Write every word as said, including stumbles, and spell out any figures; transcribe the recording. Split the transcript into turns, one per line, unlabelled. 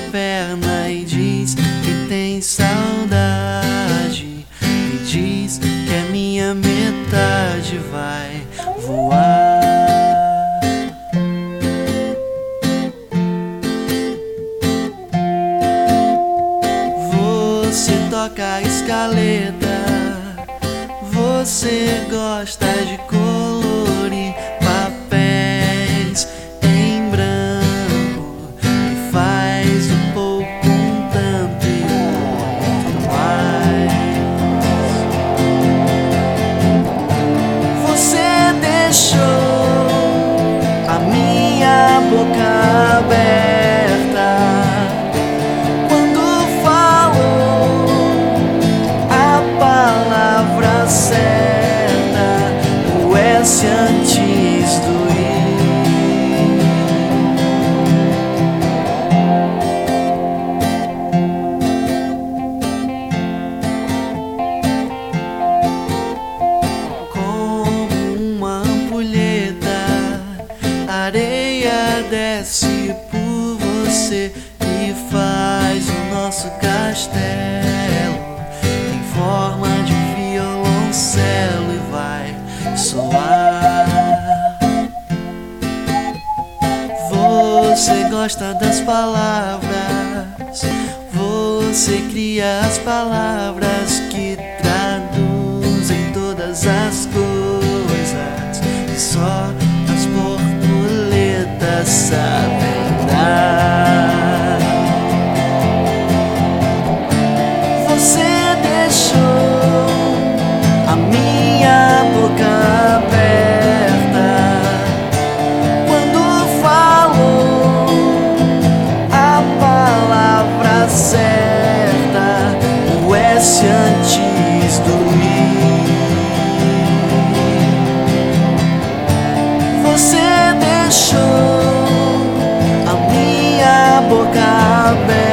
perna e diz que tem saudade, e diz que a minha metade vai voar. Você toca a escaleta, você gosta de colorir papéis em branco e faz um pouco, um tanto e muito mais. Você deixou a minha boca aberta quando falou a palavra certa, o S antes do I. Como uma ampulheta, areia desce por você e faz o nosso castelo em forma de violoncelo e vai soar. Você gosta das palavras, você cria as palavras que traduzem todas as coisas e só as borboletas sabem dar. Você deixou a minha boca aberta quando falou a palavra certa, o S antes do I. Você deixou a minha boca aberta